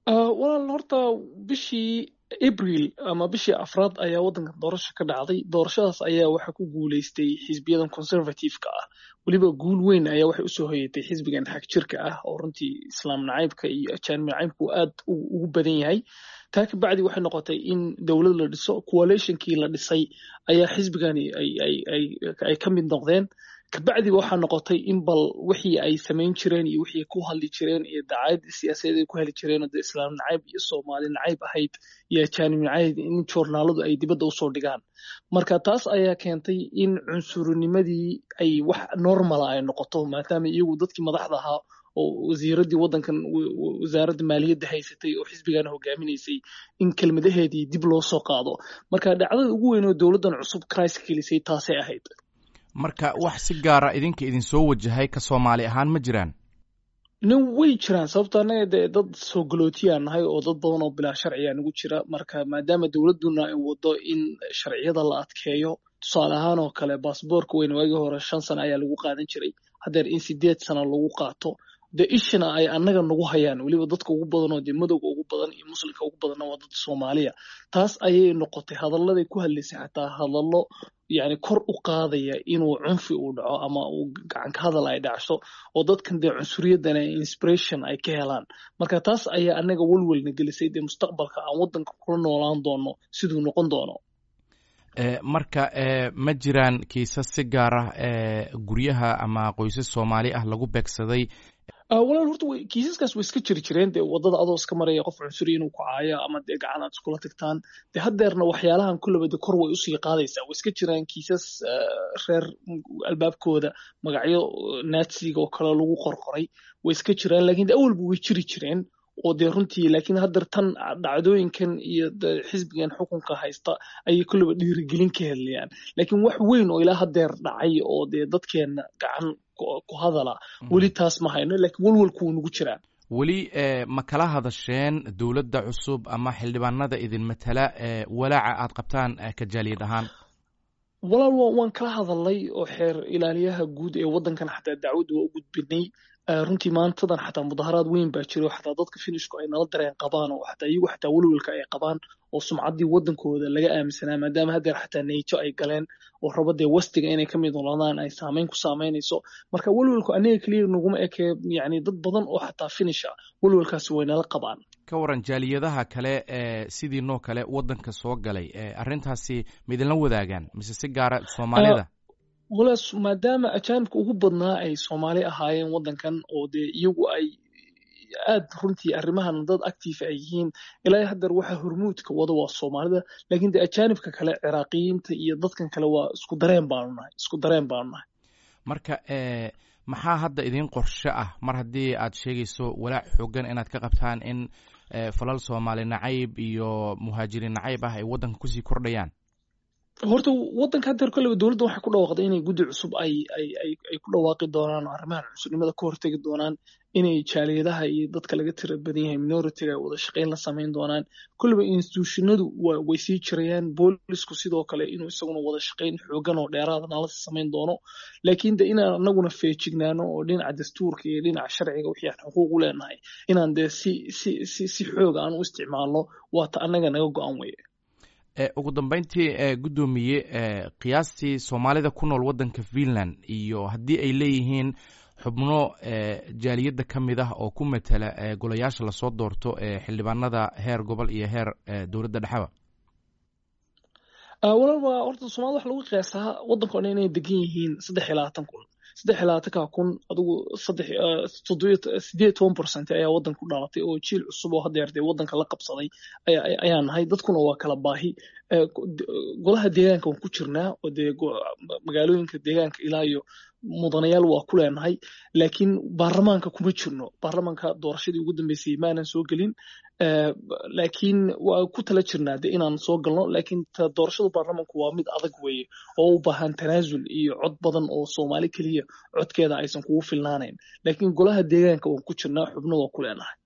walaal horta bishii April ama bishii afraad ayaa waddanka doorasho ka dhacday. Doorashadaas ayaa waxaa ku guuleystay xisbiyadan conservative-ka ah. Weliba guul weyn ayaa waxay usoo hoyatay xisbigan xag jirka ah oo runtii islaam nacaybka iyo ajaanib nacaybku aad ugu badan yahay. taa ka bacdi waxay noqotay in dowlad la dhiso. Coalitionkii la dhisay ayaa xisbigani ay ka mid noqdeen. kabacdi waxaa noqotay in bal wixii ay samayn jireen iyo wixii ku hadli jireen iyo dacaayad siyaasadeed ay ku heli jireen oo islaam nacayb iyo Soomaali nacayb ahayd iyo ajaanib nacayb in joornaaladu ay dibadda usoo dhigaan. Marka taas ayaa keentay in cunsurinimadii ay wax normal ay noqoto maadaama iyagu dadkii madaxda ahaa oo wasiiradii waddankan wasaaradda maaliyadda haysatay oo xisbigan hogaaminaysay in kelmadaheedii dib loo soo qaado. Marka dhacdada ugu weyn oo dowladdan cusub crisis gelisay taasay ahayd. marka wax si gaara idinka idin soo wajahay ka Soomaali ahaan ma jiraan? way jiraan sababtoo ah dad soo galootiya nahay oo dad badan oo bilaa sharci nagu jira. Marka maadaama dowladuna ay wado in sharciyada la adkeeyo, tusaale ahaan oo kale baasaboorka weyn waagii hore 5 sano ayaa lagu qaadan jiray, haddeer in 8 sano lagu qaato. ishana ay annaga nagu hayaan weliba dadka ugu badan oo madowga ugu badan iyo muslimka ugu badan waa dad Soomaaliya. taas ayay noqotay hadalladay ku hadlaysay xataa hadallo yani kor u qaadaya inuu cunfi uu dhaco ama uu gacan ka hadal ay dhacso oo dadkan cunsuriyadana inspiration ay ka helaan. Marka taas ayaa annaga walwalna gelisay mustaqbalka aan waddanka kula noolaan doono siduu noqon doono. marka ma jiraan kiisas si gaar ah guryaha ama qoysas Soomaali ah lagu beegsaday? walaal horta kiisaskaas way iska jiri jireen wadada adoo iska maraya qof cunsuri inuu ku caayo ama gacan aad iskula tagtaan. haddeerna waxyaalahan kullaba kor way usii qaadaysaa. way iska jiraan kiisas reer albaabkooda magacyo naatsiga oo kale lagu qorqoray way iska jiraan, laakiin awalba way jiri jireen oo runtii. laakiin haddeer tan dhacdooyinkan iyo xisbigan xukunka haysta ayay kullaba dhiirigelin ka helayaan. laakiin wax weyn oo ilaa haddeer dhacay oo dadkeena gacan ku hadala weli taas ma hayno, laakiin walwalku wuu nagu jiraa. weli ma kala hadasheen dowladda cusub ama xildhibaanada idin matala walaaca aad qabtaan ka jaaliyad ahaan? walaal waan kala hadalnay oo xeer ilaaliyaha guud ee waddankan xataa dacwad waa u gudbinay. runtii maantadan xataa mudaharaad weyn baa jiro xataa dadka finishku ay nala dareen qabaan oo xataa iyagu xataa walwalka ay qabaan oo sumcaddii waddankooda laga aaminsanaa maadaama haddeer xataa neyjo ay galeen oo rabadee wastiga inay ka mid noqdaan ay saamayn ku saamaynayso. marka walwalku aniga keliya naguma ekee yani dad badan oo xataa finisha walwalkaasi way nala qabaan. ka waran jaaliyadaha kale sidii noo kale waddanka soo galay arrintaasi ma idinla wadaagaan mise si gaara Soomaalida? walaas maadaama ajaanibka ugu badnaa ay Soomaali ahaayeen waddankan oo iyagu ay aad runtii arrimahan dad active ay yihiin, ilaa haddeer waxa hormuudka wada waa Soomaalida. laakiin ajaanibka kale Ciraaqiyiinta iyo dadkan kale waa isku dareen baanu nahay. marka maxaa hadda idin qorshe ah mar haddii aad sheegayso walaac xoogan inaad ka qabtaan in falal Soomaali nacayb iyo muhaajiriin nacayb ah ay waddanka kusii kordhayaan? horta waddanka haddeer kolleyba dowladda waxay ku dhawaaqday inay guddi cusub ay ku dhawaaqi doonaan oo arrimahan cunsurnimada ka hortegi doonaan, inay jaaliyadaha iyo dadka laga tira badan yahay minority-ga ay wada shaqayn la samayn doonaan. kolleyba institutionadu way sii jirayaan. boolisku sidoo kale inuu isaguna wada shaqayn xoogan oo dheeraada nala samayn doono. laakiin inaan anaguna feejignaano oo dhinaca dastuurka iyo dhinaca sharciga wixii aan xuquuq u leenahay inaan si xoog aan u isticmaalno waata annaga naga go-an weye. ugu dambeyntii guddoomiye qiyaastii Soomaalida ku nool waddanka Finland iyo haddii ay leeyihiin xubno jaaliyadda ka mid ah oo ku matala golayaasha lasoo doorto xildhibaanada heer gobol iyo heer dowladda dhexaba? walaal waa horta Soomaalida waxa lagu qiyaasaa waddanka oo dhan inay degan yihiin 23,000 adigu 18% ayaa waddanka ku dhalatay oo jiil cusub oo haddeer waddanka la qabsaday ayaa nahay. dadkuna waa kala baahi. golaha deegaanka waan ku jirnaa oo magaalooyinka deegaanka ilaa iyo mudanayaal waa ku leenahay, laakiin baarlamaanka kuma jirno. baarlamaanka doorashadii ugu dambeysay maanan soo gelin, laakiin waa ku tala jirnaa inaan soo galno. laakiin doorashada baarlamaanku waa mid adag weeye oo u baahan tanaasul iyo cod badan oo Soomaali keliya codkeeda aysan kugu filnaanayn. laakiin golaha deegaanka waan ku jirnaa, xubno waa ku leenahay.